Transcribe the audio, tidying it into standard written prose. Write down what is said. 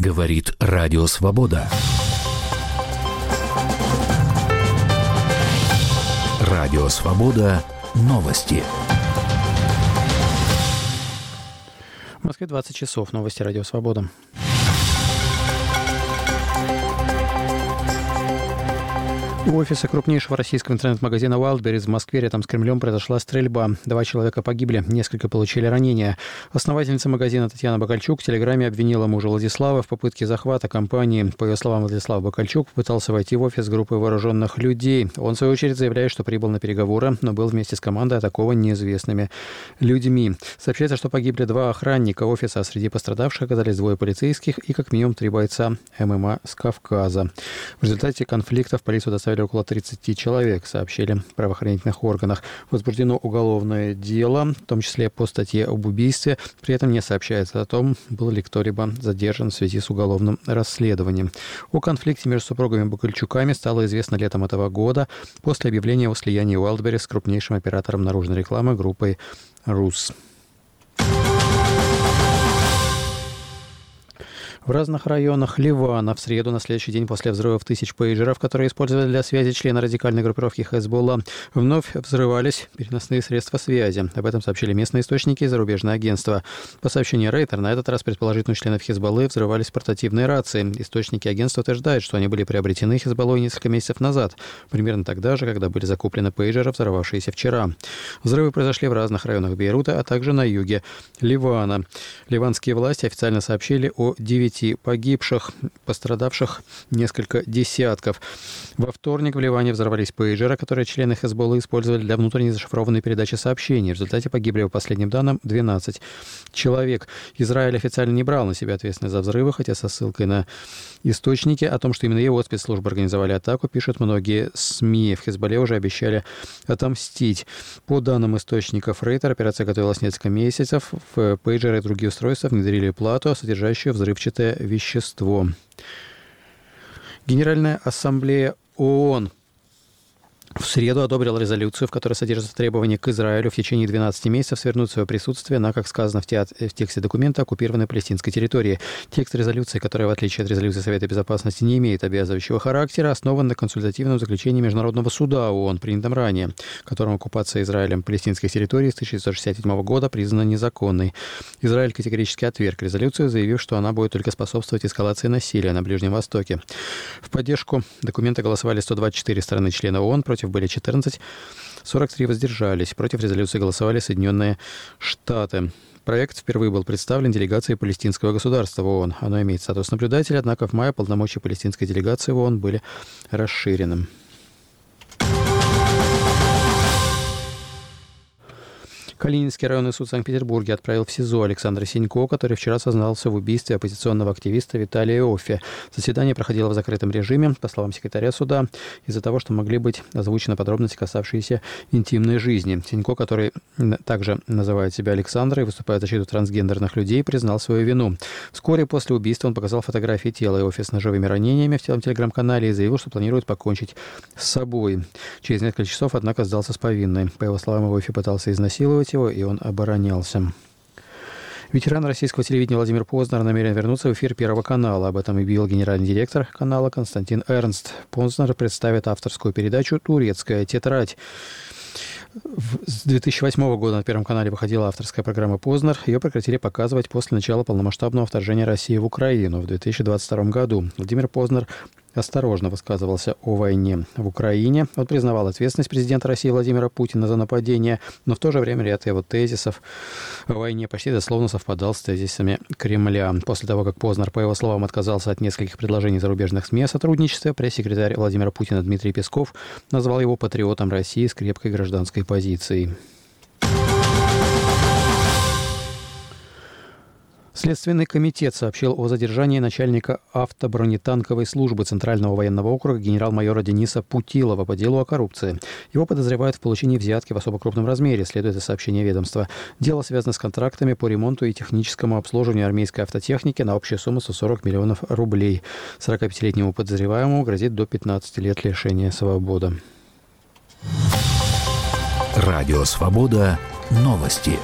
Говорит Радио Свобода. Радио Свобода. Новости. В Москве 20 часов. Новости Радио Свобода. У офиса крупнейшего российского интернет-магазина Wildberries в Москве рядом с Кремлем произошла стрельба. 2 человека погибли, несколько получили ранения. Основательница магазина Татьяна Бакальчук в Телеграме обвинила мужа Владислава в попытке захвата компании. По ее словам, Владислав Бакальчук пытался войти в офис группы вооруженных людей. Он, в свою очередь, заявляет, что прибыл на переговоры, но был вместе с командой атакован неизвестными людьми. Сообщается, что погибли 2 охранника офиса, а среди пострадавших оказались 2 полицейских и как минимум 3 бойца ММА с Кавказа. В результате конфликта в полицию доставили около 30 человек, сообщили в правоохранительных органах. Возбуждено уголовное дело, в том числе по статье об убийстве. При этом не сообщается о том, был ли кто-либо задержан в связи с уголовным расследованием. О конфликте между супругами Бакальчуками стало известно летом этого года после объявления о слиянии Wildberries с крупнейшим оператором наружной рекламы группой «Рус». В разных районах Ливана в среду, на следующий день после взрывов тысяч пейджеров, которые использовали для связи члены радикальной группировки Хезболла, вновь взрывались переносные средства связи. Об этом сообщили местные источники и зарубежные агентства. По сообщению Рейтер, на этот раз предположительно членов Хезболлы взрывались портативные рации. Источники агентства утверждают, что они были приобретены Хезболлой несколько месяцев назад, примерно тогда же, когда были закуплены пейджеры, взорвавшиеся вчера. Взрывы произошли в разных районах Бейрута, а также на юге Ливана. Ливанские власти официально сообщили о 9 погибших, пострадавших несколько десятков. Во вторник в Ливане взорвались пейджеры, которые члены Хезболлы использовали для внутренней зашифрованной передачи сообщений. В результате погибли, по последним данным, 12 человек. Израиль официально не брал на себя ответственность за взрывы, хотя со ссылкой на источники о том, что именно его спецслужбы организовали атаку, пишут многие СМИ. В Хезболле уже обещали отомстить. По данным источников Рейтер, операция готовилась несколько месяцев. В пейджеры и другие устройства внедрили плату, содержащую взрывчатое вещество. Генеральная ассамблея ООН в среду одобрил резолюцию, в которой содержится требование к Израилю в течение 12 месяцев свернуть свое присутствие на, как сказано в тексте документа, оккупированной палестинской территории. Текст резолюции, которая, в отличие от резолюции Совета Безопасности, не имеет обязывающего характера, основан на консультативном заключении Международного суда ООН, принятом ранее, которым оккупация Израилем палестинских территорий с 1967 года признана незаконной. Израиль категорически отверг резолюцию, заявив, что она будет только способствовать эскалации насилия на Ближнем Востоке. В поддержку документа голосовали 124 страны-члены ООН, против были 14, 43 воздержались. Против резолюции голосовали Соединенные Штаты. Проект впервые был представлен делегацией палестинского государства в ООН. Оно имеет статус наблюдателя, однако в мае полномочия палестинской делегации в ООН были расширены. Калининский районный суд в Санкт-Петербурге отправил в СИЗО Александра Сенько, который вчера сознался в убийстве оппозиционного активиста Виталия Иоффе. Заседание проходило в закрытом режиме, по словам секретаря суда, из-за того, что могли быть озвучены подробности, касавшиеся интимной жизни. Сенько, который также называет себя Александрой и выступает в защиту трансгендерных людей, признал свою вину. Вскоре после убийства он показал фотографии тела Иоффе с ножевыми ранениями в телеграм-канале и заявил, что планирует покончить с собой. Через несколько часов, однако, сдался с повинной. По его словам, Иоффе пытался изнасиловать его, и он оборонялся. Ветеран российского телевидения Владимир Познер намерен вернуться в эфир Первого канала. Об этом объявил генеральный директор канала Константин Эрнст. Познер представит авторскую передачу «Турецкая тетрадь». С 2008 года на Первом канале выходила авторская программа «Познер». Ее прекратили показывать после начала полномасштабного вторжения России в Украину в 2022 году. Владимир Познер осторожно высказывался о войне в Украине. Он признавал ответственность президента России Владимира Путина за нападение, но в то же время ряд его тезисов о войне почти дословно совпадал с тезисами Кремля. После того, как Познер, по его словам, отказался от нескольких предложений зарубежных СМИ о сотрудничестве, пресс-секретарь Владимира Путина Дмитрий Песков назвал его патриотом России с крепкой гражданской позицией. Следственный комитет сообщил о задержании начальника автобронетанковой службы Центрального военного округа генерал-майора Дениса Путилова по делу о коррупции. Его подозревают в получении взятки в особо крупном размере, следует из сообщения ведомства. Дело связано с контрактами по ремонту и техническому обслуживанию армейской автотехники на общую сумму 140 миллионов рублей. 45-летнему подозреваемому грозит до 15 лет лишения свободы. Радио Свобода. Новости.